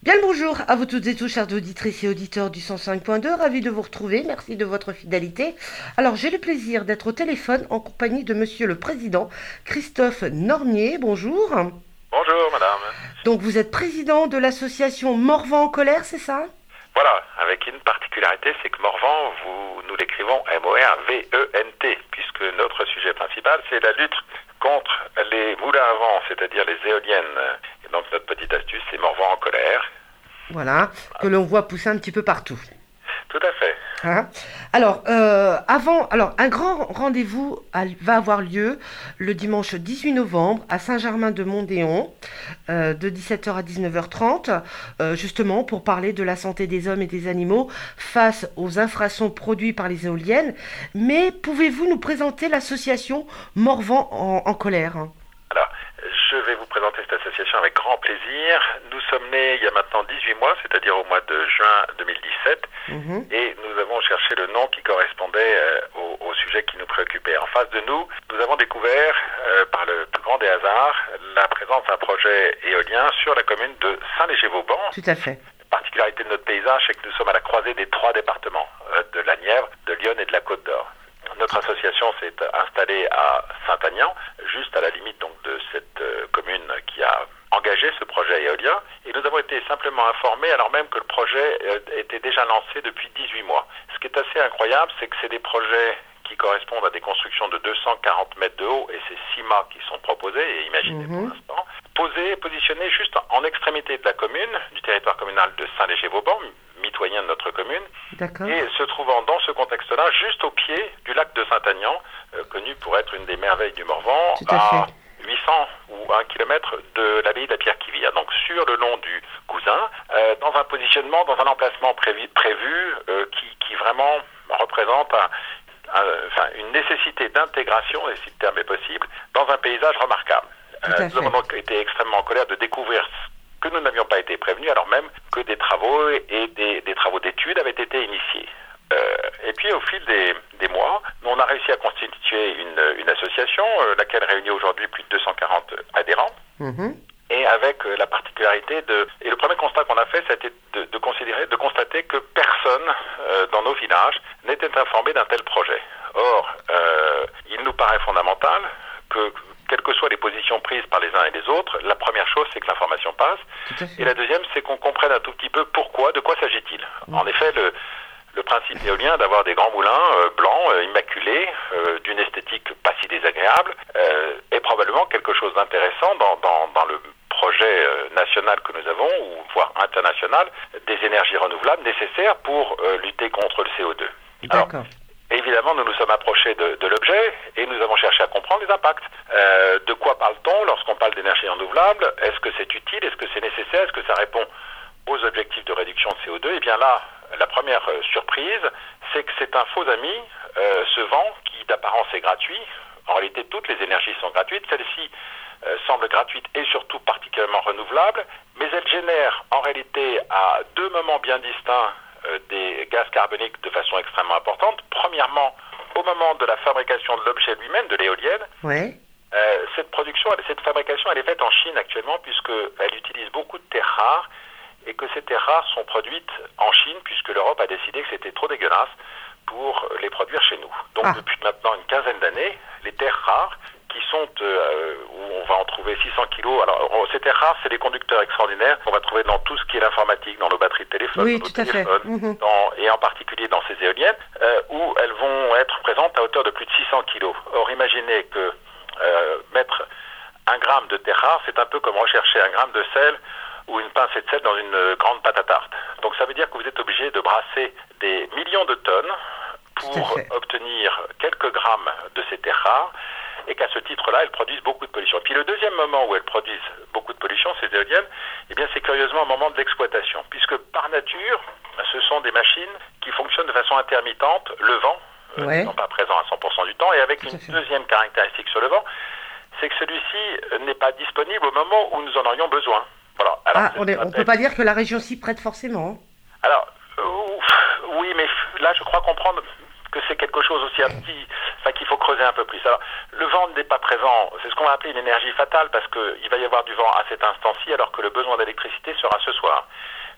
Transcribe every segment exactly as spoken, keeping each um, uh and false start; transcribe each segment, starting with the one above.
Bien le bonjour à vous toutes et tous, chers auditrices et auditeurs du cent cinq point deux, ravi de vous retrouver, merci de votre fidélité. Alors j'ai le plaisir d'être au téléphone en compagnie de monsieur le président Christophe Nornier, bonjour. Bonjour madame. Donc vous êtes président de l'association Morvan en colère, c'est ça? Voilà, avec une particularité, c'est que Morvan, vous, nous l'écrivons M O R V E N T, puisque notre sujet principal, c'est la lutte contre les moulins à vent, c'est-à-dire les éoliennes. Et donc notre petite astuce, c'est Morvan en colère. Voilà, que l'on voit pousser un petit peu partout. Tout à fait. Hein alors, euh, avant, alors, un grand rendez-vous a- va avoir lieu le dimanche dix-huit novembre à Saint-Germain-de-Mont-Déon, euh, de dix-sept heures à dix-neuf heures trente, euh, justement pour parler de la santé des hommes et des animaux face aux infrasons produits par les éoliennes. Mais pouvez-vous nous présenter l'association Morvan en, en colère? Alors, je vais vous présenter cette association avec grand plaisir. Nous sommes nés il y a maintenant dix-huit mois, c'est-à-dire au mois de juin deux mille dix-sept, Mhm. et nous avons cherché le nom qui correspondait euh, au, au sujet qui nous préoccupait. En face de nous, nous avons découvert, euh, par le plus grand des hasards, la présence d'un projet éolien sur la commune de Saint-Léger-Vauban. Tout à fait. La particularité de notre paysage, c'est que nous sommes à la croisée des trois départements, euh, de la Nièvre, de l'Yonne et de la Côte d'Or. Notre association s'est installée à Saint-Aignan, juste à la limite donc de cette euh, commune qui a engagé ce projet éolien, et nous avons été simplement informés alors même que le projet euh, était déjà lancé depuis dix-huit mois. Ce qui est assez incroyable, c'est que c'est des projets qui correspondent à des constructions de deux cent quarante mètres de haut, et c'est six mâts qui sont proposés et imaginés Mhm. pour l'instant, posés, positionnés juste en extrémité de la commune, du territoire communal de Saint-Léger-Vauban, mitoyen de notre commune, D'accord. et se trouvant dans ce contexte-là, juste au pied du lac de Saint-Aignan, euh, connu pour être une des merveilles du Morvan, Tout à fait. huit cents ou un kilomètre de l'abbaye de la Pierre-qui-Vire, donc sur le long du Cousin, euh, dans un positionnement, dans un emplacement prévu, prévu euh, qui, qui vraiment représente un, un, enfin, une nécessité d'intégration, et si le terme est possible, dans un paysage remarquable. Tout à Euh, nous fait. avons donc été extrêmement en colère de découvrir que nous n'avions pas été prévenus, alors même que des travaux et des, des travaux d'études avaient été initiés. Euh, et puis au fil des, des mois, on a réussi à constituer une, une association, euh, laquelle réunit aujourd'hui plus de deux cent quarante adhérents, Mhm. et avec euh, la particularité de... Et le premier constat qu'on a fait, ça a été de, de considérer, de constater que personne euh, dans nos villages n'était informé d'un tel projet. Or, euh, il nous paraît fondamental que, quelles que soient les positions prises par les uns et les autres, la première chose, c'est que l'information passe. Tout à fait. Et la deuxième, c'est qu'on comprenne un tout petit peu pourquoi, de quoi s'agit-il. En effet, le, le principe éolien d'avoir des grands moulins euh, blancs, euh, immaculés, euh, d'une esthétique pas si désagréable, euh, est probablement quelque chose d'intéressant dans, dans, dans le projet euh, national que nous avons, ou voire international, des énergies renouvelables nécessaires pour euh, lutter contre le C O deux. Alors, D'accord. évidemment, nous nous sommes approchés de, de l'objet et nous avons cherché à comprendre les impacts. Euh, de quoi parle-t-on lorsqu'on parle d'énergie renouvelable? Est-ce que c'est utile? Est-ce que c'est nécessaire? Est-ce que ça répond aux objectifs de réduction de C O deux? Et bien là, la première euh, surprise, c'est que c'est un faux ami, euh, ce vent qui d'apparence est gratuit. En réalité, toutes les énergies sont gratuites. Celle-ci euh, semble gratuite et surtout particulièrement renouvelable, mais elle génère en réalité à deux moments bien distincts euh, des gaz carboniques de façon extrêmement importante. Premièrement, au moment de la fabrication de l'objet lui-même, de l'éolienne, Ouais. euh, cette production, cette fabrication, elle est faite en Chine actuellement, puisqu'elle utilise beaucoup de terres rares, et que ces terres rares sont produites en Chine, puisque l'Europe a décidé que c'était trop dégueulasse pour les produire chez nous. Donc Ah. depuis maintenant une quinzaine d'années, les terres rares, qui sont, euh, où on va en trouver six cents kilos, alors on- ces terres rares, c'est des conducteurs extraordinaires qu'on va trouver dans tout ce qui est l'informatique, dans nos batteries de téléphone, Oui, dans nos tout à fait. téléphones, Mhm. dans- et en particulier dans ces éoliennes, euh, où elles vont être présentes à hauteur de plus de six cents kilos. Or, imaginez que euh, mettre un gramme de terre rare, c'est un peu comme rechercher un gramme de sel ou une pincée de sel dans une euh, grande pâte à tarte. Donc ça veut dire que vous êtes obligé de brasser des millions de tonnes Tout à pour fait. obtenir quelques grammes de ces terres rares, et qu'à ce titre-là, elles produisent beaucoup de pollution. Puis le deuxième moment où elles produisent beaucoup de pollution, ces éoliennes, eh bien c'est curieusement au moment de l'exploitation, puisque par nature, ce sont des machines qui fonctionnent de façon intermittente, le vent, euh, Ouais. n'étant pas présent à cent pour cent du temps, et avec Tout à une fait. deuxième caractéristique sur le vent, c'est que celui-ci euh, n'est pas disponible au moment où nous en aurions besoin. Voilà. Alors, Ah, c'est on ce ne qu'on peut appelle- pas dire que la région s'y prête forcément. hein. Alors, euh, oui, mais là, je crois comprendre que c'est quelque chose aussi un petit, enfin, qu'il faut creuser un peu plus. Alors, le vent n'est pas présent, c'est ce qu'on va appeler une énergie fatale, parce qu'il va y avoir du vent à cet instant-ci, alors que le besoin d'électricité sera ce soir.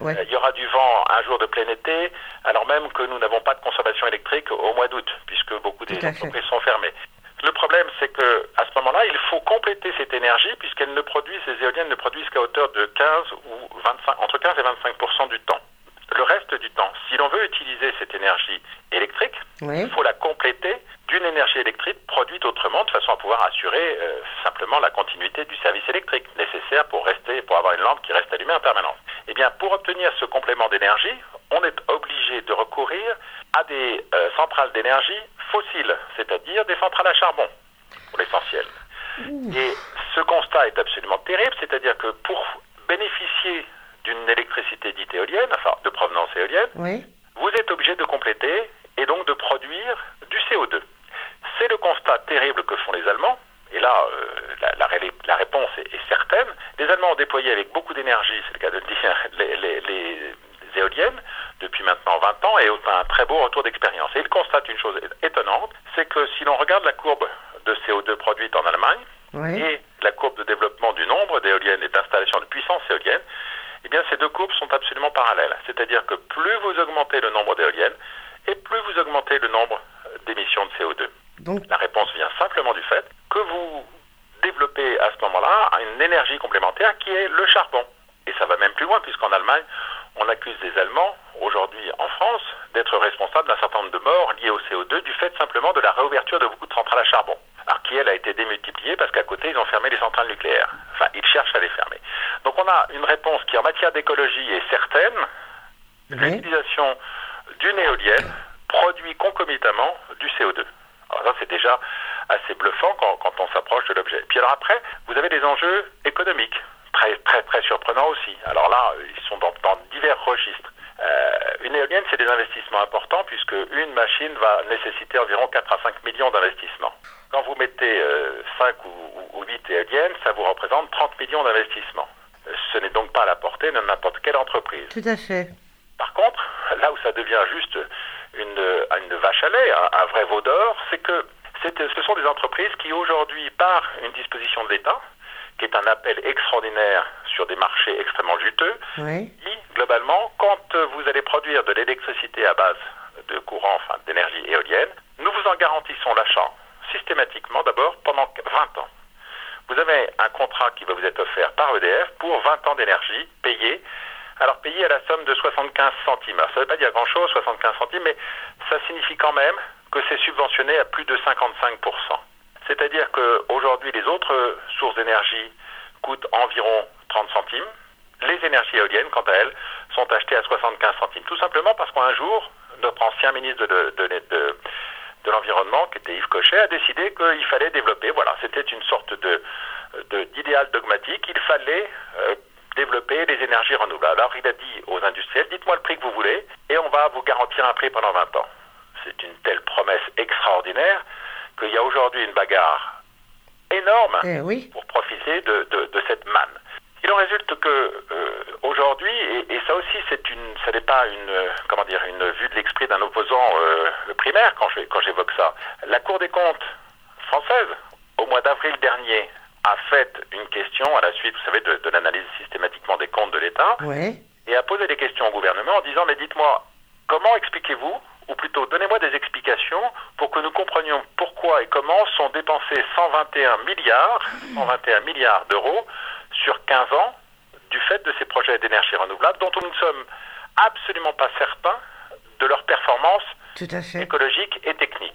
Ouais. Euh, il y aura du vent un jour de plein été, alors même que nous n'avons pas de consommation électrique au mois d'août, puisque beaucoup des entreprises sont fermées. Le problème, c'est que à ce moment-là, il faut compléter cette énergie, puisqu'elles ne produisent, les éoliennes ne produisent qu'à hauteur de quinze ou vingt-cinq, entre quinze et vingt-cinq pour cent du temps. Le reste du temps, si l'on veut utiliser cette énergie électrique, oui. il faut la compléter d'une énergie électrique produite autrement, de façon à pouvoir assurer euh, simplement la continuité du service électrique nécessaire pour rester, pour avoir une lampe qui reste allumée en permanence. Eh bien, pour obtenir ce complément d'énergie, on est obligé de recourir à des euh, centrales d'énergie fossiles, c'est-à-dire des centrales à charbon, pour l'essentiel. Mmh. Et ce constat est absolument terrible, c'est-à-dire que pour bénéficier d'une électricité dite éolienne, enfin de provenance éolienne, oui. vous êtes obligé de compléter et donc de produire du C O deux. C'est le constat terrible que font les Allemands, et là, euh, la, la, la réponse est, est certaine. Les Allemands ont déployé avec beaucoup d'énergie, c'est le cas de le dire, les, les, les éoliennes depuis maintenant vingt ans, et ont un très beau retour d'expérience. Et ils constatent une chose étonnante, c'est que si l'on regarde la courbe de C O deux produite en Allemagne, oui. et la courbe de développement du nombre d'éoliennes et d'installations de puissance éolienne, eh bien, ces deux courbes sont absolument parallèles. C'est-à-dire que plus vous augmentez le nombre d'éoliennes, et plus vous augmentez le nombre d'émissions de C O deux. Donc, la réponse vient simplement du fait que vous développez à ce moment-là une énergie complémentaire qui est le charbon. Et ça va même plus loin, puisqu'en Allemagne, on accuse les Allemands, aujourd'hui en France, d'être responsables d'un certain nombre de morts liées au C O deux du fait simplement de la réouverture de beaucoup de centrales à charbon. Alors qui, elle, a été démultipliée parce qu'à côté, ils ont fermé les centrales nucléaires. Enfin, ils cherchent à les fermer. Donc on a une réponse qui, en matière d'écologie, est certaine. Oui. L'utilisation d'une éolienne produit concomitamment du C O deux. Alors ça, c'est déjà assez bluffant quand, quand on s'approche de l'objet. Puis alors après, vous avez des enjeux économiques, très très très surprenants aussi. Alors là, ils sont dans, dans divers registres. Euh, une éolienne, c'est des investissements importants, puisque une machine va nécessiter environ quatre à cinq millions d'investissements. Quand vous mettez euh, cinq ou, ou huit éoliennes, ça vous représente trente millions d'investissements. Ce n'est donc pas à la portée de n'importe quelle entreprise. Tout à fait. Par contre, là où ça devient juste une, une vache à lait, un, un vrai veau d'or, c'est que c'est, ce sont des entreprises qui aujourd'hui, par une disposition de l'État, qui est un appel extraordinaire sur des marchés extrêmement juteux, oui. dit globalement, quand vous allez produire de l'électricité à base de courant, enfin d'énergie éolienne, nous vous en garantissons l'achat systématiquement d'abord pendant vingt ans. Vous avez un contrat qui va vous être offert par E D F pour vingt ans d'énergie payée. Alors payé à la somme de soixante-quinze centimes. Alors, ça ne veut pas dire grand-chose, soixante-quinze centimes, mais ça signifie quand même que c'est subventionné à plus de cinquante-cinq pour cent. C'est-à-dire qu'aujourd'hui, les autres sources d'énergie coûtent environ trente centimes. Les énergies éoliennes, quant à elles, sont achetées à soixante-quinze centimes. Tout simplement parce qu'un jour, notre ancien ministre de, de, de, de, de l'Environnement, qui était Yves Cochet, a décidé qu'il fallait développer, voilà, c'était une sorte de, de, d'idéal dogmatique, il fallait euh, développer les énergies renouvelables. Alors il a dit aux industriels, dites-moi le prix que vous voulez, et on va vous garantir un prix pendant vingt ans. C'est une telle promesse extraordinaire qu'il y a aujourd'hui une bagarre énorme eh oui. pour profiter de, de, de cette manne. Il en résulte que euh, aujourd'hui, et, et ça aussi, c'est une, ça n'est pas une, euh, comment dire, une vue de l'esprit d'un opposant euh, primaire quand, je, quand j'évoque ça. La Cour des comptes française, au mois d'avril dernier, a fait une question à la suite, vous savez, de, de l'analyse systématiquement des comptes de l'État, ouais. et a posé des questions au gouvernement en disant, mais dites-moi, comment expliquez-vous, ou plutôt donnez-moi des explications pour que nous comprenions pourquoi et comment sont dépensés cent vingt et un milliards, cent vingt et un milliards d'euros sur quinze ans du fait de ces projets d'énergie renouvelable dont nous ne sommes absolument pas certains de leur performance Tout à fait. écologique et technique.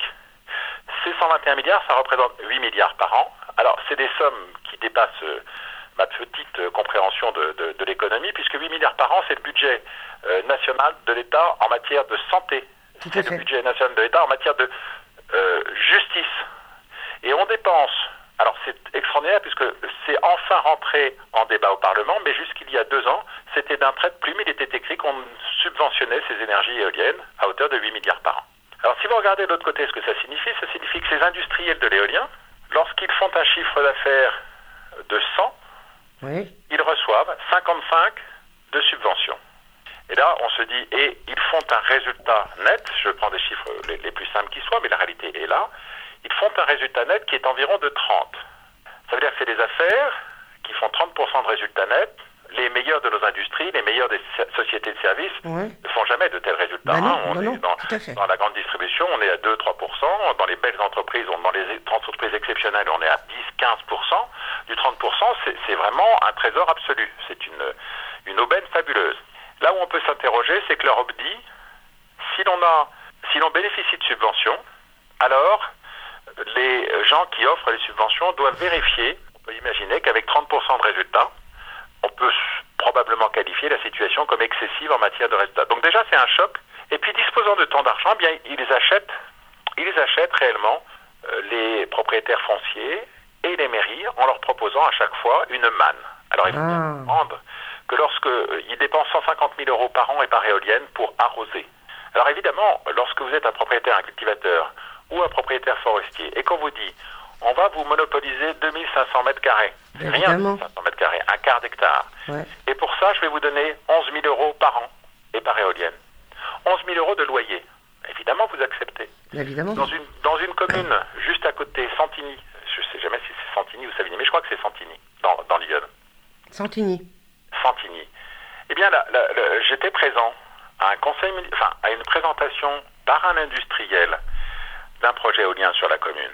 Ces cent vingt et un milliards, ça représente huit milliards par an. Alors, c'est des sommes qui dépassent euh, ma petite euh, compréhension de, de, de l'économie, puisque huit milliards par an, c'est le budget euh, national de l'État en matière de santé. Tout c'est le budget national de l'État en matière de euh, justice. Et on dépense, alors c'est extraordinaire, puisque c'est enfin rentré en débat au Parlement, mais jusqu'il y a deux ans, c'était d'un trait de plume, il était écrit qu'on subventionnait ces énergies éoliennes à hauteur de huit milliards par an. Alors si vous regardez de l'autre côté ce que ça signifie, ça signifie que ces industriels de l'éolien, lorsqu'ils font un chiffre d'affaires de cent, oui. ils reçoivent cinquante-cinq de subventions. Et là, on se dit, et ils font un résultat net, je prends des chiffres les, les plus simples qui soient, mais la réalité est là, ils font un résultat net qui est environ de trente. Ça veut dire que c'est des affaires qui font trente pour cent de résultat net, les meilleurs de nos industries, les meilleures des sociétés de services ouais. ne font jamais de tels résultats. Ben non, hein. On non, est non, dans, tout à fait. dans la grande distribution, on est à deux à trois pour cent. Dans les belles entreprises, on, dans les entreprises exceptionnelles, on est à dix à quinze pour cent. Du trente pour cent, c'est, c'est vraiment un trésor absolu. C'est une, une aubaine fabuleuse. Là où on peut s'interroger, c'est que l'Europe dit, si l'on a, si l'on bénéficie de subventions, alors les gens qui offrent les subventions doivent vérifier. On peut imaginer qu'avec trente pour cent de résultats, on peut probablement qualifier la situation comme excessive en matière de résultats. Donc déjà, c'est un choc. Et puis, disposant de tant d'argent, eh bien, ils les achètent, ils les achètent réellement, euh, les propriétaires fonciers et les mairies, en leur proposant à chaque fois une manne. Alors, il faut bien Ah. comprendre que lorsque euh, ils dépensent cent cinquante mille euros par an et par éolienne pour arroser. Alors évidemment, lorsque vous êtes un propriétaire, un cultivateur ou un propriétaire forestier, et qu'on vous dit, on va vous monopoliser deux mille cinq cents mètres carrés. C'est rien, Évidemment. deux mille cinq cents mètres carrés, un quart d'hectare. Ouais. Et pour ça, je vais vous donner onze mille euros par an et par éolienne. onze mille euros de loyer. Évidemment, vous acceptez. Évidemment. Dans une, dans une commune juste à côté, Santigny, je ne sais jamais si c'est Santigny ou Savigny, mais je crois que c'est Santigny, dans, dans l'Yonne. Santigny. Santigny. Eh bien, là, là, là, j'étais présent à un conseil, enfin, à une présentation par un industriel d'un projet éolien sur la commune.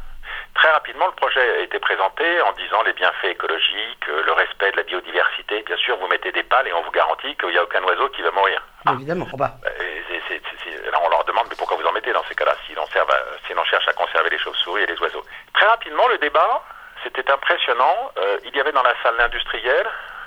Très rapidement, le projet a été présenté en disant les bienfaits écologiques, le respect de la biodiversité. Bien sûr, vous mettez des pales et on vous garantit qu'il n'y a aucun oiseau qui va mourir. Ah. Évidemment. Oh bah. C'est, c'est, c'est, là, on leur demande mais pourquoi vous en mettez dans ces cas-là si l'on, serve à, si l'on cherche à conserver les chauves-souris et les oiseaux. Très rapidement, le débat, c'était impressionnant. Euh, il y avait dans la salle l'industriel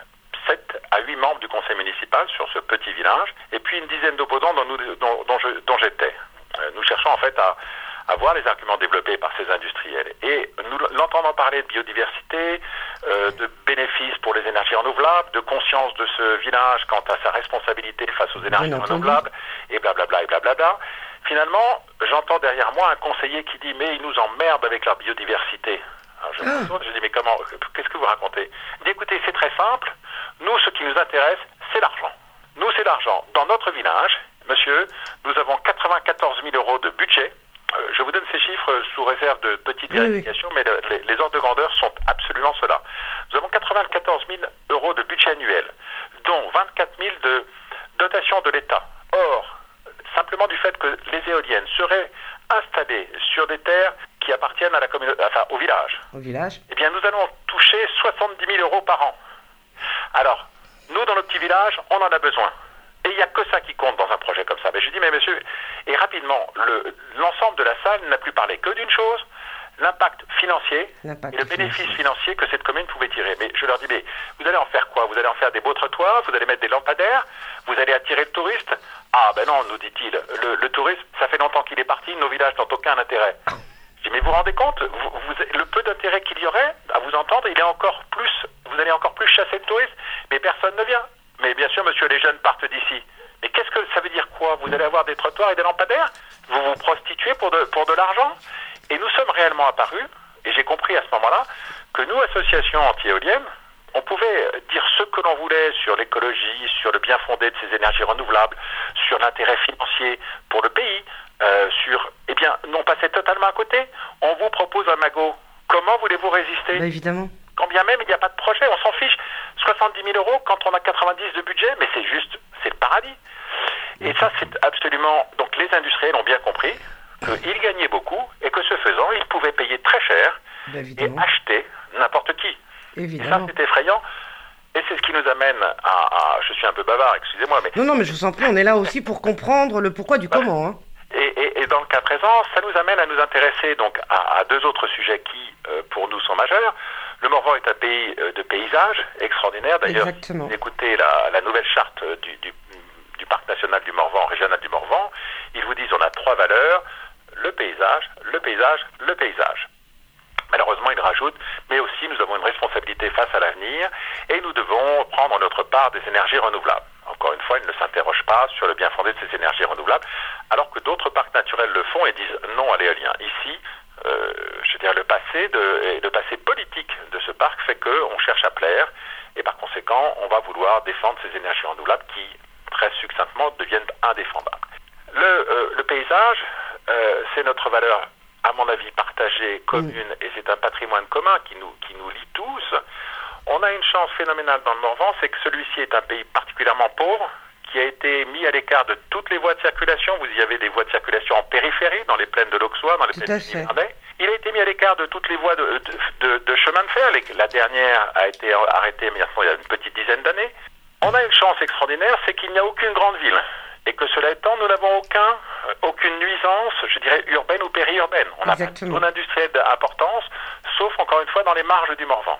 sept à huit membres du conseil municipal sur ce petit village, et puis une dizaine d'opposants dont, nous, dont, dont, je, dont j'étais. Euh, nous cherchons en fait à, à voir les arguments développés par ces industriels. Et nous l'entendons parler de biodiversité, euh, de bénéfices pour les énergies renouvelables, de conscience de ce village quant à sa responsabilité face aux énergies renouvelables, et blablabla, et blablabla. Finalement, j'entends derrière moi un conseiller qui dit « mais ils nous emmerdent avec leur biodiversité ». Alors je me tourne, je dis « mais comment, qu'est-ce que vous racontez ?» Il dit « écoutez, c'est très simple, nous, ce qui nous intéresse, c'est l'argent. Nous, c'est l'argent. Dans notre village, monsieur, nous avons quatre-vingt-quatorze mille euros de budget. Euh, je vous donne ces chiffres sous réserve de petites oui, vérifications, oui. mais le, les, les ordres de grandeur sont absolument ceux-là. Nous avons quatre-vingt-quatorze mille euros de budget annuel, dont vingt-quatre mille de dotation de l'État. Or, simplement du fait que les éoliennes seraient installées sur des terres qui appartiennent à la communauté, enfin au village. Au village. Eh bien, nous allons toucher soixante-dix mille euros par an. Alors, nous, dans nos petits villages, on en a besoin. Et il n'y a que ça qui compte dans un projet comme ça. Mais je dis, mais monsieur, et rapidement, le, l'ensemble de la salle n'a plus parlé que d'une chose, l'impact financier l'impact et le bénéfice financier. financier que cette commune pouvait tirer. Mais je leur dis, mais vous allez en faire quoi? Vous allez en faire des beaux trottoirs? Vous allez mettre des lampadaires? Vous allez attirer le touriste? Ah ben non, nous dit-il, le, le tourisme, ça fait longtemps qu'il est parti, nos villages n'ont aucun intérêt. Je dis, mais vous vous rendez compte, vous, vous, le peu d'intérêt qu'il y aurait à vous entendre, il est encore plus, vous allez encore plus chasser le tourisme, mais personne ne vient. Mais bien sûr, monsieur, les jeunes partent d'ici. Mais qu'est-ce que ça veut dire quoi? Vous allez avoir des trottoirs et des lampadaires? Vous vous prostituez pour de, pour de l'argent? Et nous sommes réellement apparus, et j'ai compris à ce moment-là, que nous, associations anti-éoliennes, on pouvait dire ce que l'on voulait sur l'écologie, sur le bien fondé de ces énergies renouvelables, sur l'intérêt financier pour le pays, euh, sur... Eh bien, on passait totalement à côté. On vous propose un magot. Comment voulez-vous résister? Bah, évidemment. Quand bien même il n'y a pas de projet, on s'en fiche. soixante-dix mille euros quand on a quatre-vingt-dix de budget, mais c'est juste, c'est le paradis. Et ça, c'est absolument... Donc les industriels ont bien compris qu'ils gagnaient beaucoup et que ce faisant, ils pouvaient payer très cher bah, et acheter n'importe qui. Évidemment. Et ça, c'est effrayant. Et c'est ce qui nous amène à, à... Je suis un peu bavard, excusez-moi, mais... Non, non, mais je vous en prie, on est là aussi pour comprendre le pourquoi du voilà. comment. Hein. Et, et, et dans le cas présent, ça nous amène à nous intéresser donc à, à deux autres sujets qui, euh, pour nous, sont majeurs. Le Morvan est un pays euh, de paysage extraordinaire. D'ailleurs, si vous écoutez la, la nouvelle charte du, du, du Parc national du Morvan, régional du Morvan, ils vous disent on a trois valeurs, le paysage, le paysage, le paysage. Malheureusement, ils rajoutent, mais aussi nous avons une responsabilité face à l'avenir et nous devons prendre notre part des énergies renouvelables. Encore une fois, ils ne s'interrogent pas sur le bien fondé de ces énergies renouvelables, alors que d'autres parcs naturels le font et disent non à l'éolien. Ici, euh, je veux dire, le passé, de, le passé politique de ce parc fait qu'on cherche à plaire et par conséquent, on va vouloir défendre ces énergies renouvelables qui, très succinctement, deviennent indéfendables. Le, euh, le paysage, euh, c'est notre valeur, à mon avis, partagée, commune, mmh. et c'est un patrimoine commun qui nous, qui nous lie tous. On a une chance phénoménale dans le Morvan, c'est que celui-ci est un pays particulièrement pauvre, qui a été mis à l'écart de toutes les voies de circulation. Vous y avez des voies de circulation en périphérie, dans les plaines de l'Auxois, dans les Tout plaines à du fait. Nivernais. Il a été mis à l'écart de toutes les voies de, de, de, de chemin de fer. Les- La dernière a été arrêtée mais il y a une petite dizaine d'années. On a une chance extraordinaire, c'est qu'il n'y a aucune grande ville. Et que cela étant, nous n'avons aucun, euh, aucune nuisance, je dirais, urbaine ou périurbaine. On n'a pas de Exactement. zone industrielle d'importance, sauf encore une fois dans les marges du Morvan.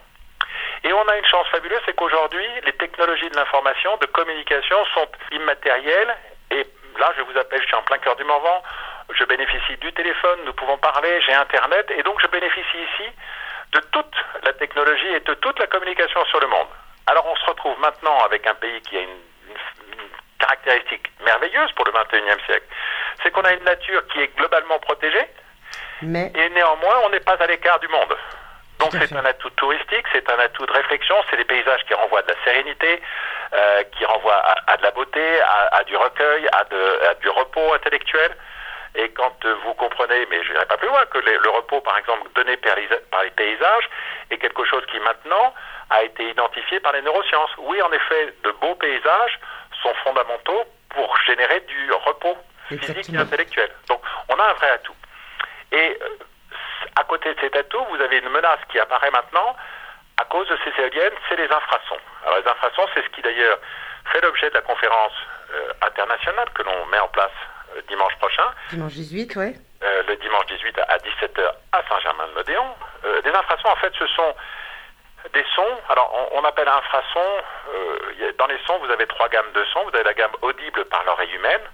Et on a une chance fabuleuse, c'est qu'aujourd'hui, les technologies de l'information, de communication sont immatérielles. Et là, je vous appelle, je suis en plein cœur du Morvan, je bénéficie du téléphone, nous pouvons parler, j'ai Internet, et donc je bénéficie ici de toute la technologie et de toute la communication sur le monde. Alors on se retrouve maintenant avec un pays qui a une, une, une caractéristique merveilleuse pour le vingt et unième siècle. C'est qu'on a une nature qui est globalement protégée, Mais, et néanmoins on n'est pas à l'écart du monde. Donc Tout à c'est fait. un atout touristique, c'est un atout de réflexion, c'est des paysages qui renvoient de la sérénité, euh, qui renvoient à, à de la beauté, à, à du recueil, à, de, à du repos intellectuel. Et quand euh, vous comprenez, mais je n'irai pas plus loin, que les- le repos, par exemple, donné par les, par les paysages, est quelque chose qui maintenant a été identifié par les neurosciences. Oui, en effet, de beaux paysages sont fondamentaux pour générer du repos physique et Exactement. intellectuel. Donc, on a un vrai atout. Et euh, à côté de cet atout, vous avez une menace qui apparaît maintenant à cause de ces éoliennes, c'est les infrasons. Alors les infrasons, c'est ce qui d'ailleurs fait l'objet de la conférence euh, internationale que l'on met en place euh, dimanche prochain, dimanche dix-huit, ouais. euh, le dimanche dix-huit à dix-sept heures à Saint-Germain-de-Modéon. Euh, des infrasons, en fait, ce sont des sons. Alors, on, on appelle infrasons, euh, il y a- dans les sons, vous avez trois gammes de sons. Vous avez la gamme audible par l'oreille humaine,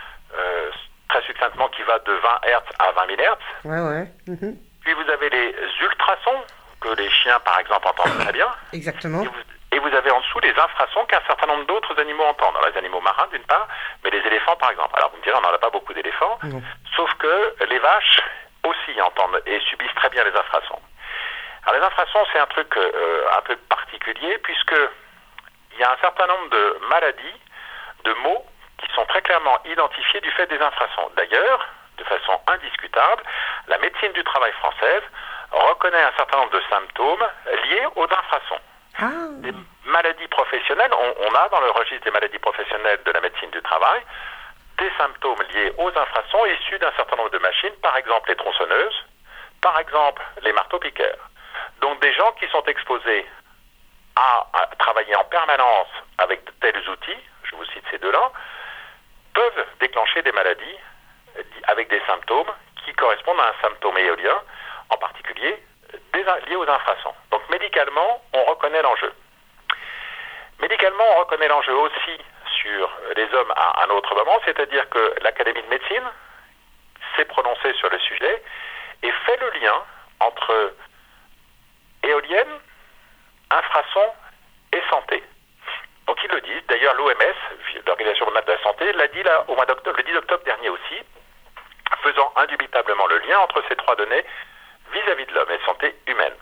euh, très succinctement qui va de vingt hertz à vingt mille hertz. Ouais, ouais. Mhm. Puis vous avez les ultrasons, que les chiens, par exemple, entendent très bien. Exactement. Et vous, et vous avez en dessous les infrasons qu'un certain nombre d'autres animaux entendent. Alors, les animaux marins, d'une part, mais les éléphants, par exemple. Alors, vous me direz, on n'en a pas beaucoup d'éléphants, Non. sauf que les vaches aussi entendent et subissent très bien les infrasons. Alors, les infrasons, c'est un truc euh, un peu particulier, puisque il y a un certain nombre de maladies, de maux, qui sont très clairement identifiés du fait des infrasons. D'ailleurs, de façon indiscutable, la médecine du travail française reconnaît un certain nombre de symptômes liés aux infrasons. Ah, Des maladies professionnelles, on, on a dans le registre des maladies professionnelles de la médecine du travail des symptômes liés aux infrasons issus d'un certain nombre de machines, par exemple les tronçonneuses, par exemple les marteaux-piqueurs. Donc des gens qui sont exposés à, à travailler en permanence avec de tels outils, je vous cite ces deux-là, peuvent déclencher des maladies euh, avec des symptômes qui correspondent à un symptôme éolien, en particulier des, liés aux infrasons. Donc médicalement, on reconnaît l'enjeu. Médicalement, on reconnaît l'enjeu aussi sur les hommes à un autre moment, c'est-à-dire que l'Académie de médecine s'est prononcée sur le sujet et fait le lien entre éoliennes, infrasons et santé. Donc ils le disent. D'ailleurs, l'O M S, l'Organisation mondiale de la santé, l'a dit là, au mois d'octobre, le dix octobre dernier aussi, faisant indubitablement le lien entre ces trois données vis-à-vis de l'homme et santé humaine.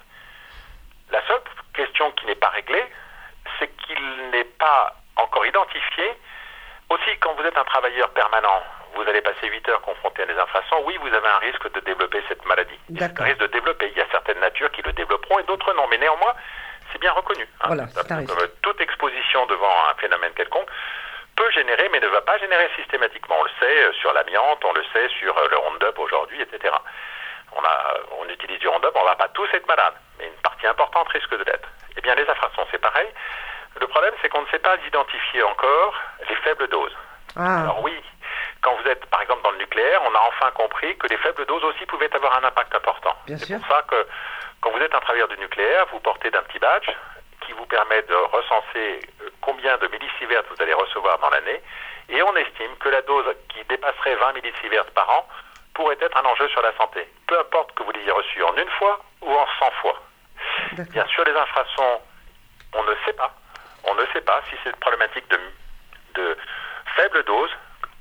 La seule question qui n'est pas réglée, c'est qu'il n'est pas encore identifié. Aussi, quand vous êtes un travailleur permanent, vous allez passer huit heures confronté à des infrasons, oui, vous avez un risque de développer cette maladie. D'accord. Un risque de développer. Il y a certaines natures qui le développeront et d'autres non. Mais néanmoins, c'est bien reconnu. hein. Voilà, c'est un risque. Comme toute exposition devant un phénomène quelconque peut générer, mais ne va pas générer systématiquement. On le sait euh, sur l'amiante, on le sait sur euh, le Roundup aujourd'hui, et cetera. On, a, on utilise du Roundup, on ne va pas tous être malade, mais une partie importante risque de l'être. Eh bien, les infrasons, c'est pareil. Le problème, c'est qu'on ne sait pas identifier encore les faibles doses. ah, Alors oui, quand vous êtes, par exemple, dans le nucléaire, on a enfin compris que les faibles doses aussi pouvaient avoir un impact important. Bien C'est sûr. pour ça que, quand vous êtes un travailleur du nucléaire, vous portez d'un petit badge qui vous permet de recenser euh, combien de millisieverts vous allez recevoir dans l'année, et on estime que la dose qui dépasserait vingt millisieverts par an pourrait être un enjeu sur la santé. Peu importe que vous l'ayez reçu en une fois ou en cent fois. d'accord. Bien sûr, les infrasons, on ne sait pas. On ne sait pas si c'est une problématique de, de faible dose.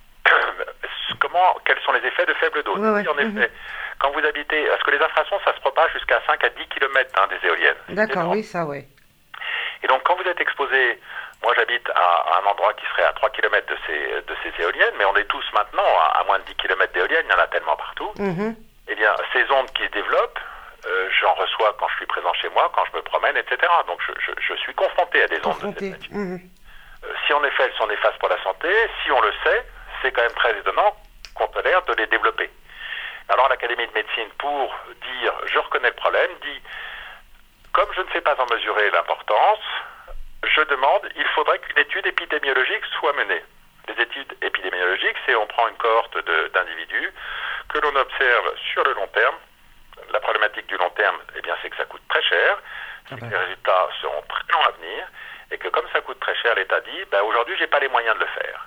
Comment, quels sont les effets de faible dose? Ouais, ouais. Oui, en effet, Mhm. quand vous habitez, parce que les infrasons, ça se propage jusqu'à cinq à dix kilomètres hein, des éoliennes. C'est D'accord, énorme. oui, ça, ouais. Et donc, quand vous êtes exposé, moi j'habite à, à un endroit qui serait à trois kilomètres de ces, de ces éoliennes, mais on est tous maintenant à, à moins de dix kilomètres d'éoliennes, il y en a tellement partout. Mhm. Eh bien, ces ondes qui se développent euh, j'en reçois quand je suis présent chez moi, quand je me promène, et cetera. Donc je, je, je suis confronté à des ondes de cette nature. Mmh. Euh, si en effet elles sont néfastes pour la santé, si on le sait, c'est quand même très étonnant qu'on tolère de les développer. Alors l'Académie de médecine, pour dire je reconnais le problème, dit comme je ne sais pas en mesurer l'importance, je demande, il faudrait qu'une étude épidémiologique soit menée. Les études épidémiologiques, c'est on prend une cohorte de, d'individus que l'on observe sur le long terme. La problématique du long terme, eh bien, c'est que ça coûte très cher, c'est que les résultats seront très longs à venir, et que comme ça coûte très cher, l'État dit, ben, aujourd'hui, j'ai pas les moyens de le faire.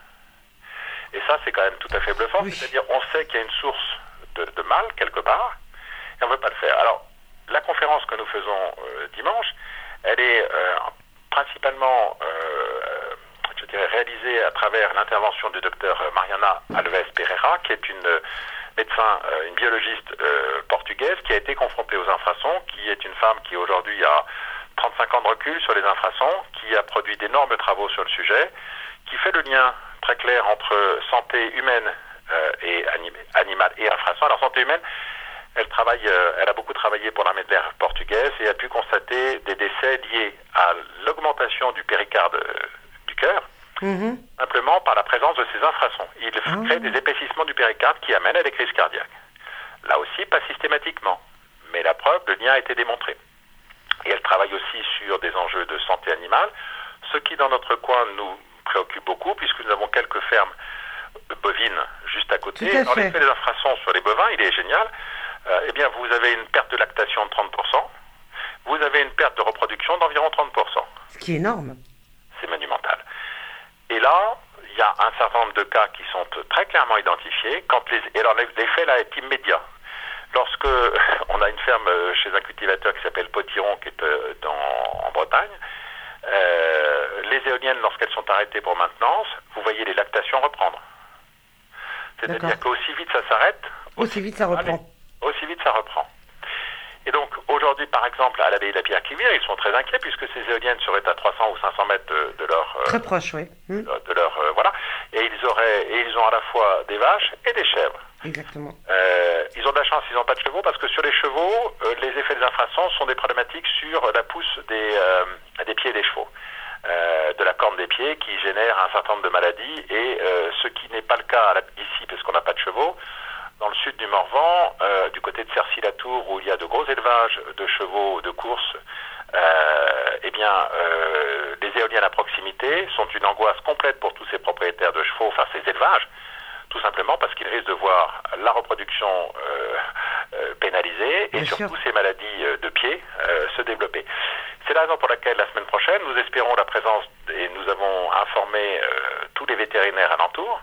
Et ça, c'est quand même tout à fait bluffant, oui. C'est-à-dire, on sait qu'il y a une source de, de mal, quelque part, et on ne veut pas le faire. Alors, la conférence que nous faisons euh, dimanche, elle est euh, principalement, euh, je dirais, réalisée à travers l'intervention du docteur Mariana Alves Pereira, qui est une médecin, euh, une biologiste euh, portugaise, qui a été confrontée aux infrasons, qui est une femme qui aujourd'hui a trente-cinq ans de recul sur les infrasons, qui a produit d'énormes travaux sur le sujet, qui fait le lien très clair entre santé humaine euh, et anim- animale et infrasons. Alors santé humaine, elle travaille, euh, elle a beaucoup travaillé pour l'armée de l'air portugaise et a pu constater des décès liés à l'augmentation du péricarde euh, du cœur, mmh. simplement par la présence de ces infrasons. Il mmh. crée des épaississements du péricarde qui amènent à des crises cardiaques. Là aussi, pas systématiquement, mais la preuve, le lien a été démontré. Et elle travaille aussi sur des enjeux de santé animale, ce qui dans notre coin nous préoccupe beaucoup, puisque nous avons quelques fermes bovines juste à côté. À dans l'effet des infrasons sur les bovins, il est génial. Euh, eh bien, vous avez une perte de lactation de trente pour cent, vous avez une perte de reproduction d'environ trente pour cent. Ce qui est énorme. C'est monumental. Et là, il y a un certain nombre de cas qui sont très clairement identifiés. Quand les, et alors, l'effet là est immédiat. Lorsque on a une ferme chez un cultivateur qui s'appelle Potiron, qui est dans, en Bretagne, euh, les éoliennes, lorsqu'elles sont arrêtées pour maintenance, vous voyez les lactations reprendre. C'est-à-dire D'accord. qu'aussi vite ça s'arrête, aussi, aussi vite ça reprend. Allez, aussi vite ça reprend. Et donc aujourd'hui, par exemple, à l'abbaye de la Pierre-Quivire, ils sont très inquiets puisque ces éoliennes seraient à trois cents ou cinq cents mètres de, de leur très euh, proche, oui. De, de leur euh, voilà. Et ils auraient et ils ont à la fois des vaches et des chèvres. Exactement. Euh, ils ont de la chance, ils n'ont pas de chevaux parce que sur les chevaux, euh, les effets des infrasons sont des problématiques sur la pousse des euh, des pieds des chevaux, euh, de la corne des pieds qui génère un certain nombre de maladies et euh, ce qui n'est pas le cas ici parce qu'on n'a pas de chevaux. Dans le sud du Morvan, euh, du côté de Cercy-la-Tour, où il y a de gros élevages de chevaux de course, euh, eh bien, euh, les éoliennes à proximité sont une angoisse complète pour tous ces propriétaires de chevaux, enfin ces élevages, tout simplement parce qu'ils risquent de voir la reproduction euh, euh, pénalisée et Bien surtout sûr. ces maladies euh, de pied euh, se développer. C'est la raison pour laquelle la semaine prochaine, nous espérons la présence, et nous avons informé euh, tous les vétérinaires alentours,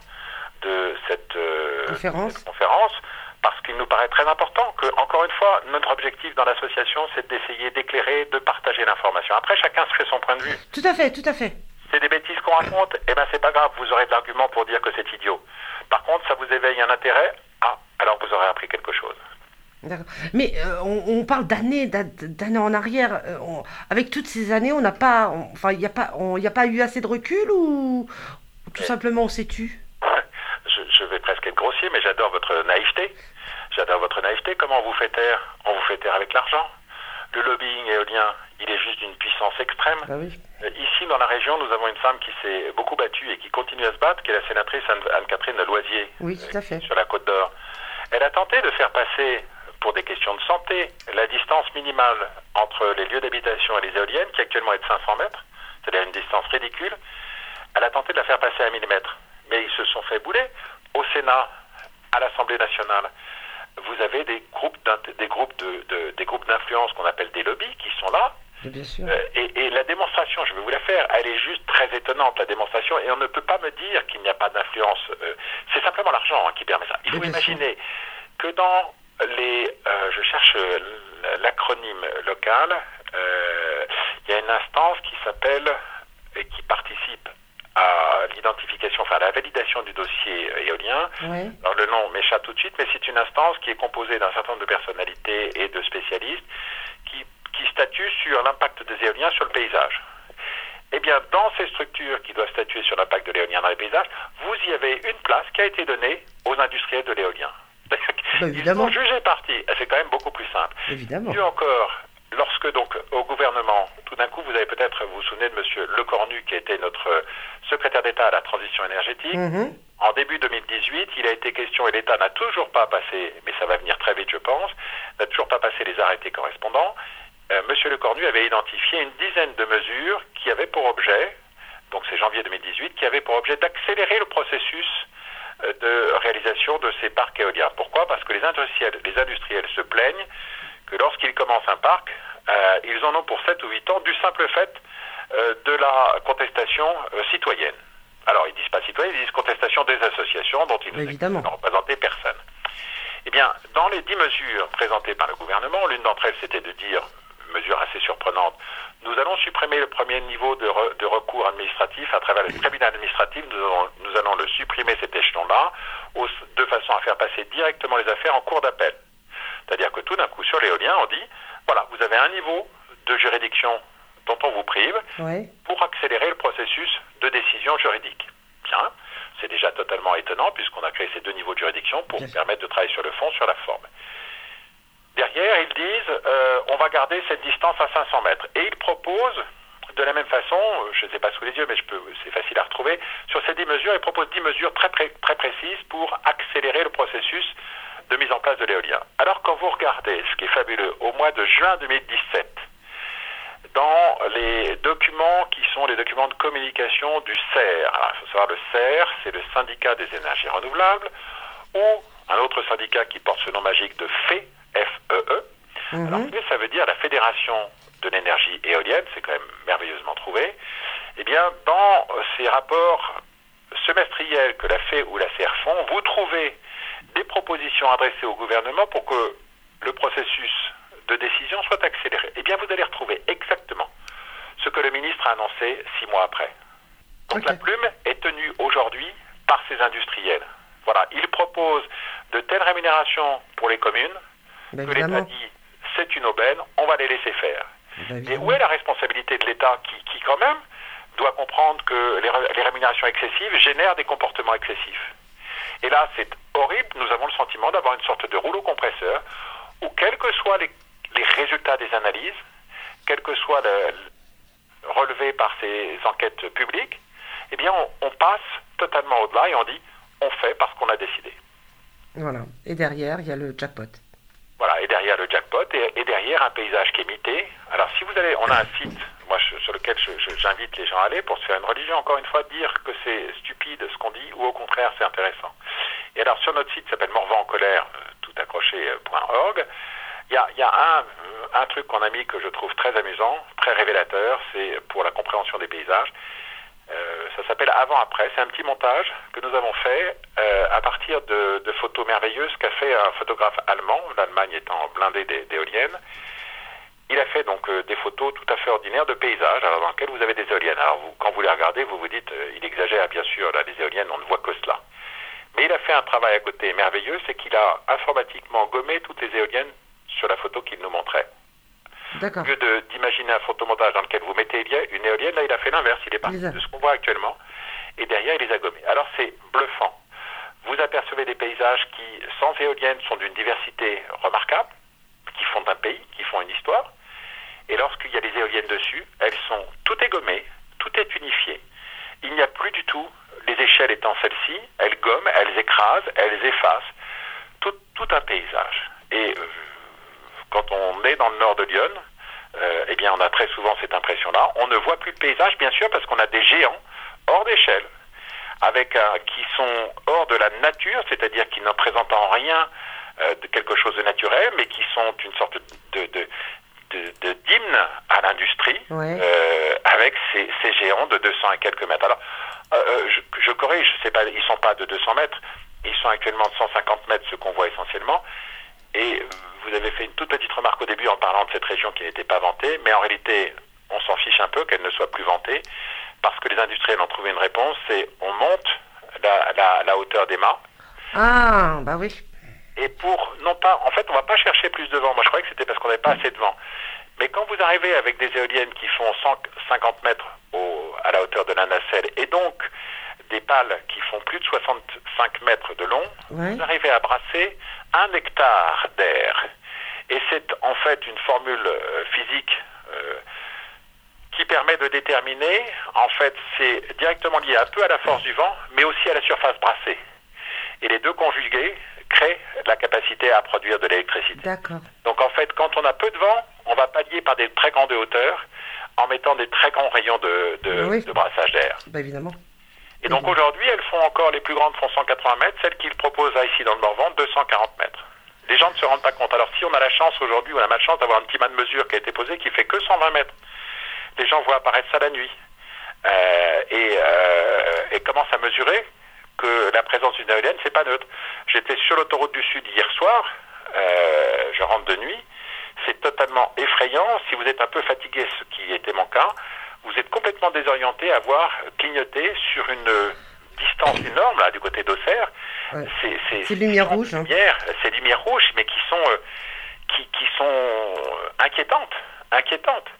de cette, euh, conférence. cette conférence, parce qu'il nous paraît très important que, encore une fois, notre objectif dans l'association, c'est d'essayer d'éclairer, de partager l'information. Après, chacun se fait son point de vue. Tout à fait, tout à fait. C'est des bêtises qu'on raconte, eh bien c'est pas grave, vous aurez de l'argument pour dire que c'est idiot. Par contre, ça vous éveille un intérêt, ah, alors vous aurez appris quelque chose. D'accord. Mais euh, on, on parle d'années, d'années en arrière. Euh, on, avec toutes ces années, on n'a pas, on, enfin, il n'y a pas, il n'y a pas eu assez de recul ou tout Mais... simplement on s'est tu? Je, je vais presque être grossier, mais j'adore votre naïveté. J'adore votre naïveté. Comment on vous fait taire? On vous fait taire avec l'argent. Le lobbying éolien, il est juste d'une puissance extrême. Ah oui. Ici, dans la région, nous avons une femme qui s'est beaucoup battue et qui continue à se battre, qui est la sénatrice Anne-Catherine Loisier, oui, tout à fait. sur la Côte d'Or. Elle a tenté de faire passer, pour des questions de santé, la distance minimale entre les lieux d'habitation et les éoliennes, qui actuellement est de cinq cents mètres, c'est-à-dire une distance ridicule. Elle a tenté de la faire passer à mille mètres. Mais ils se sont fait bouler. Au Sénat, à l'Assemblée nationale, vous avez des groupes, des groupes, de, de, des groupes d'influence qu'on appelle des lobbies qui sont là. Bien sûr. Euh, et, et la démonstration, je vais vous la faire, elle est juste très étonnante, la démonstration, et on ne peut pas me dire qu'il n'y a pas d'influence. Euh, c'est simplement l'argent hein, qui permet ça. Il faut Bien imaginer sûr. que dans les... Euh, je cherche l'acronyme local, euh, il y a une instance qui s'appelle et qui participe à l'identification, enfin à la validation du dossier éolien. Oui. Alors le nom m'échappe tout de suite, mais c'est une instance qui est composée d'un certain nombre de personnalités et de spécialistes qui, qui statuent sur l'impact des éoliens sur le paysage. Eh bien, dans ces structures qui doivent statuer sur l'impact de l'éolien dans les paysages, vous y avez une place qui a été donnée aux industriels de l'éolien. Bah, Ils sont jugés partis. C'est quand même beaucoup plus simple. Évidemment. Mieux encore, lorsque donc au gouvernement, tout d'un coup, vous avez peut-être, vous vous souvenez de Monsieur Lecornu, qui était notre secrétaire d'État à la transition énergétique. Mmh. En début deux mille dix-huit, il a été question, et l'État n'a toujours pas passé, mais ça va venir très vite je pense, n'a toujours pas passé les arrêtés correspondants. Euh, Monsieur Lecornu avait identifié une dizaine de mesures qui avaient pour objet, donc c'est janvier deux mille dix-huit, qui avaient pour objet d'accélérer le processus euh, de réalisation de ces parcs éoliens. Pourquoi ? Parce que les industriels, les industriels se plaignent que lorsqu'ils commencent un parc, euh, ils en ont pour sept ou huit ans du simple fait euh, de la contestation euh, citoyenne. Alors, ils disent pas citoyens, ils disent contestation des associations dont ils n'ont représenté personne. Eh bien, dans les dix mesures présentées par le gouvernement, l'une d'entre elles, c'était de dire, mesure assez surprenante, nous allons supprimer le premier niveau de, re, de recours administratif à travers le tribunal administratif, nous allons, nous allons le supprimer cet échelon-là, au, de façon à faire passer directement les affaires en cour d'appel. C'est-à-dire que tout d'un coup, sur l'éolien, on dit, voilà, vous avez un niveau de juridiction dont on vous prive, ouais. pour accélérer le processus de décision juridique. Bien, c'est déjà totalement étonnant puisqu'on a créé ces deux niveaux de juridiction pour yes. permettre de travailler sur le fond, sur la forme. Derrière, ils disent, euh, on va garder cette distance à cinq cents mètres. Et ils proposent, de la même façon, je ne sais pas sous les yeux, mais je peux, c'est facile à retrouver, sur ces dix mesures, ils proposent dix mesures très, très, très précises pour accélérer le processus de mise en place de l'éolien. Alors, quand vous regardez, ce qui est fabuleux, au mois de juin deux mille dix-sept, dans les documents qui sont les documents de communication du C E R. Alors, il faut savoir, le C E R, c'est le syndicat des énergies renouvelables, ou un autre syndicat qui porte ce nom magique de F E E, F E E. Mm-hmm. Alors, F E E, ça veut dire la Fédération de l'énergie éolienne, c'est quand même merveilleusement trouvé. Eh bien, dans ces rapports semestriels que la F E E ou la C E R font, vous trouvez des propositions adressées au gouvernement pour que le processus de décision soit accélérée. Eh bien, vous allez retrouver exactement ce que le ministre a annoncé six mois après. Donc, okay. la plume est tenue aujourd'hui par ces industriels. Voilà, ils proposent de telles rémunérations pour les communes ben que l'État dit c'est une aubaine, on va les laisser faire. Ben Et où est la responsabilité de l'État qui, qui, quand même, doit comprendre que les, les rémunérations excessives génèrent des comportements excessifs. Et là, c'est horrible, nous avons le sentiment d'avoir une sorte de rouleau compresseur où, quels que soient les les résultats des analyses, quel que soit le, le relevé par ces enquêtes publiques, eh bien, on, on passe totalement au-delà et on dit, on fait parce qu'on a décidé. Voilà. Et derrière, il y a le jackpot. Voilà. Et derrière le jackpot, et, et derrière un paysage qui est mité. Alors, si vous allez, on a un site, moi, je, sur lequel je, je, j'invite les gens à aller pour se faire une religion, encore une fois, dire que c'est stupide ce qu'on dit, ou au contraire, c'est intéressant. Et alors, sur notre site, qui s'appelle Morvan en colère, tout accroché point org, Il y a, il y a un, un truc qu'on a mis que je trouve très amusant, très révélateur, c'est pour la compréhension des paysages. Euh, ça s'appelle Avant-Après. C'est un petit montage que nous avons fait euh, à partir de, de photos merveilleuses qu'a fait un photographe allemand, l'Allemagne étant blindée d'éoliennes. Il a fait donc euh, des photos tout à fait ordinaires de paysages, alors dans lesquels vous avez des éoliennes. Alors vous, quand vous les regardez, vous vous dites, euh, il exagère bien sûr, là les éoliennes, on ne voit que cela. Mais il a fait un travail à côté merveilleux, c'est qu'il a informatiquement gommé toutes les éoliennes sur la photo qu'il nous montrait. D'accord. Au lieu de, d'imaginer un photomontage dans lequel vous mettez une éolienne, là il a fait l'inverse, il est parti de ce qu'on voit actuellement, et derrière il les a gommés. Alors c'est bluffant. Vous apercevez des paysages qui, sans éoliennes, sont d'une diversité remarquable, qui font un pays, qui font une histoire, et lorsqu'il y a des éoliennes dessus, elles sont, tout est gommé, tout est unifié. Il n'y a plus du tout, les échelles étant celles-ci, elles gomment, elles écrasent, elles effacent, tout, tout un paysage. Et euh, quand on est dans le nord de Lyon, euh, eh bien on a très souvent cette impression-là. On ne voit plus de paysage, bien sûr, parce qu'on a des géants hors d'échelle, avec euh, qui sont hors de la nature, c'est-à-dire qui ne présentent en rien euh, de quelque chose de naturel, mais qui sont une sorte de, de, de, de d'hymne à l'industrie, ouais. euh, avec ces, ces géants de deux cents et quelques mètres. Alors, euh, je, je corrige, c'est pas, ils ne sont pas de deux cents mètres, ils sont actuellement de cent cinquante mètres, ce qu'on voit essentiellement. Et vous avez fait une toute petite remarque au début en parlant de cette région qui n'était pas vantée, mais en réalité, on s'en fiche un peu qu'elle ne soit plus vantée, parce que les industriels ont trouvé une réponse, c'est on monte la, la, la hauteur des mâts. Ah, bah oui. Et pour, non pas, en fait, on ne va pas chercher plus de vent. Moi, je croyais que c'était parce qu'on n'avait pas assez de vent. Mais quand vous arrivez avec des éoliennes qui font cent cinquante mètres au, à la hauteur de la nacelle, et donc des pales qui font plus de soixante-cinq mètres de long, ouais. vous arrivez à brasser un hectare d'air. Et c'est en fait une formule euh, physique euh, qui permet de déterminer, en fait, c'est directement lié un peu à la force du vent, mais aussi à la surface brassée. Et les deux conjugués créent la capacité à produire de l'électricité. D'accord. Donc en fait, quand on a peu de vent, on va pallier par des très grandes hauteurs en mettant des très grands rayons de, de, oui. de brassage d'air. Bah, évidemment. Et donc aujourd'hui, elles font encore, les plus grandes font cent quatre-vingts mètres, celles qu'ils proposent là, ici dans le Morvan, deux cent quarante mètres. Les gens ne se rendent pas compte. Alors si on a la chance aujourd'hui, ou on a malchance d'avoir un petit mât de mesure qui a été posé, qui fait que cent vingt mètres, les gens voient apparaître ça la nuit euh, et, euh, et commencent à mesurer que la présence d'une éolienne, c'est pas neutre. J'étais sur l'autoroute du Sud hier soir, euh, je rentre de nuit, c'est totalement effrayant. Si vous êtes un peu fatigué, ce qui était mon cas, vous êtes complètement désorienté à voir clignoter sur une distance énorme, là, du côté d'Auxerre. Ouais. C'est, c'est, c'est lumière rouge. Hein. Lumière, c'est lumière rouge, mais qui sont, euh, qui, qui sont inquiétantes, inquiétantes.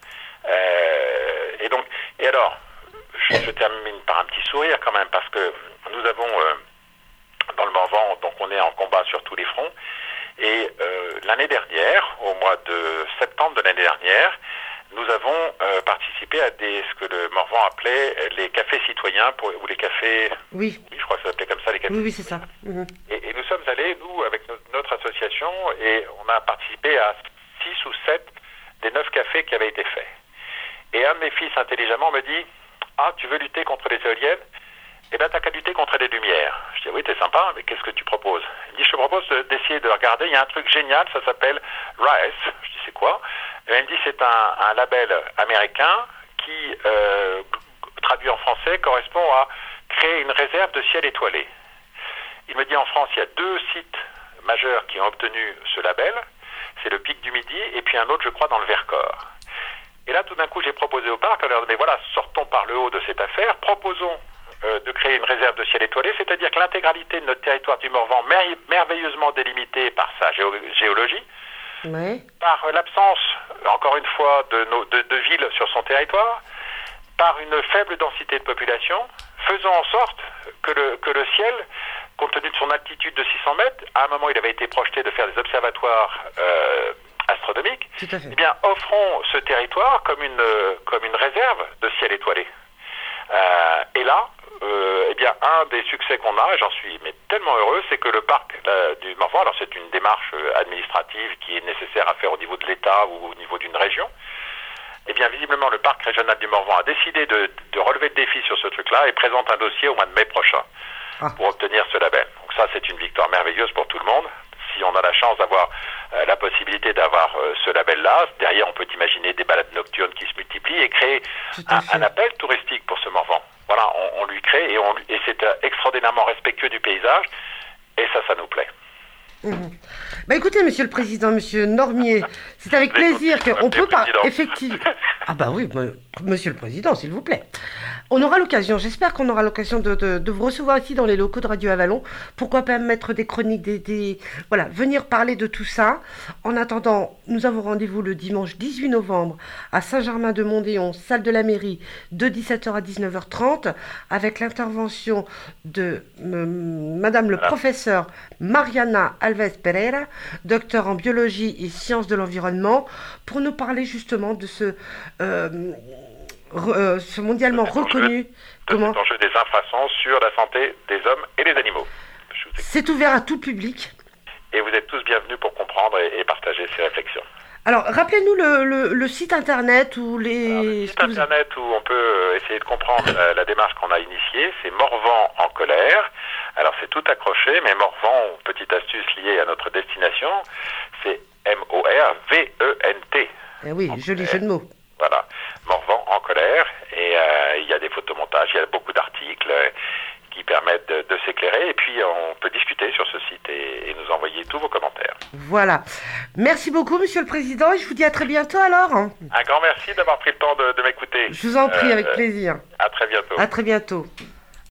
Euh, et donc, et alors, je, je termine par un petit sourire quand même, parce que nous avons, euh, dans le Morvan, donc on est en combat sur tous les fronts, et euh, l'année dernière, au mois de septembre de l'année dernière, nous avons euh, participé à des, ce que le Morvan appelait les cafés citoyens, pour, ou les cafés... Oui. Oui, je crois que ça s'appelait comme ça, les cafés. Oui, oui, c'est ça. Mmh. Et, et nous sommes allés, nous, avec no- notre association, et on a participé à six ou sept des neuf cafés qui avaient été faits. Et un de mes fils, intelligemment, me dit « Ah, tu veux lutter contre les éoliennes ? Eh bien, t'as qu'à lutter contre les lumières. » Je dis « Oui, t'es sympa, mais qu'est-ce que tu proposes ?» Il me dit « Je te propose de, d'essayer de regarder, il y a un truc génial, ça s'appelle RISE. » Je dis « C'est quoi ?» Et il me dit « C'est un, un label américain qui, euh, traduit en français, correspond à créer une réserve de ciel étoilé. » Il me dit « En France, il y a deux sites majeurs qui ont obtenu ce label. C'est le Pic du Midi et puis un autre, je crois, dans le Vercors. » Et là, tout d'un coup, j'ai proposé au parc, alors, mais voilà, sortons par le haut de cette affaire, proposons euh, de créer une réserve de ciel étoilé, c'est-à-dire que l'intégralité de notre territoire du Morvan, mer- merveilleusement délimité par sa géo- géologie, ouais. par euh, l'absence, encore une fois, de, nos, de, de villes sur son territoire, par une faible densité de population, faisons en sorte que le, que le ciel, compte tenu de son altitude de six cents mètres, à un moment, il avait été projeté de faire des observatoires euh, astronomiques, Tout à fait. eh bien, offrons ce territoire comme une, comme une réserve de ciel étoilé. Euh, et là, euh, eh bien, un des succès qu'on a, et j'en suis mais tellement heureux, c'est que le parc là, du Morvan, alors c'est une démarche administrative qui est nécessaire à faire au niveau de l'État ou au niveau d'une région, eh bien, visiblement, le parc régional du Morvan a décidé de, de relever le défi sur ce truc-là et présente un dossier au mois de mai prochain ah. pour obtenir ce label. Donc ça, c'est une victoire merveilleuse pour tout le monde. Si on a la chance d'avoir euh, la possibilité d'avoir euh, ce label-là, derrière on peut imaginer des balades nocturnes qui se multiplient et créer un, un appel touristique pour ce Morvan. Voilà, on, on lui crée et, on, et c'est euh, extraordinairement respectueux du paysage et ça, ça nous plaît. Mmh. Bah écoutez, Monsieur le Président, Monsieur Normier, c'est avec plaisir qu'on peut pas effectivement. Ah bah oui, bah, Monsieur le Président, s'il vous plaît. On aura l'occasion, j'espère qu'on aura l'occasion de, de, de vous recevoir ici dans les locaux de Radio Avalon. Pourquoi pas mettre des chroniques, des, des... voilà, venir parler de tout ça. En attendant, nous avons rendez-vous le dimanche dix-huit novembre à Saint-Germain-de-Mont-Déon, salle de la mairie, de dix-sept heures à dix-neuf heures trente, avec l'intervention de euh, Madame le voilà. professeur Mariana Alves Pereira, docteur en biologie et sciences de l'environnement, pour nous parler justement de ce... Euh, Re, euh, ce mondialement cet reconnu enjeu, comment cet enjeu des infrasons sur la santé des hommes et des animaux. C'est ouvert à tout public. Et vous êtes tous bienvenus pour comprendre et, et partager ces réflexions. Alors, rappelez-nous le, le, le site internet ou les... Alors, le site internet vous... où on peut essayer de comprendre la, la démarche qu'on a initiée, c'est Morvan en colère. Alors, c'est tout accroché, mais Morvan, petite astuce liée à notre destination, c'est M O R V E N T. Eh oui, joli jeu de mots. Voilà, Morvan en colère, et euh, il y a des photomontages, il y a beaucoup d'articles euh, qui permettent de, de s'éclairer, et puis on peut discuter sur ce site et, et nous envoyer tous vos commentaires. Voilà, merci beaucoup Monsieur le Président, et je vous dis à très bientôt alors. Un grand merci d'avoir pris le temps de, de m'écouter. Je vous en prie, euh, avec plaisir. À très bientôt. À très bientôt.